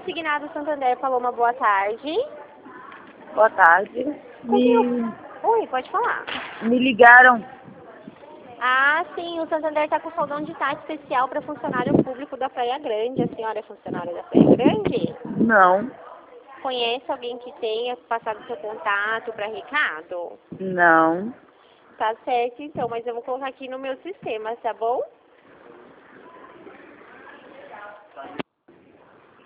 Consignado Santander falou uma boa tarde. Boa tarde. Oi, pode falar. Me ligaram. Ah, sim, o Santander está com fogão de tarde especial para funcionário público da Praia Grande. A senhora é funcionária da Praia Grande? Não, Conhece alguém que tenha passado seu contato para Ricardo? não. Tá certo, então, mas eu vou colocar aqui no meu sistema, tá bom?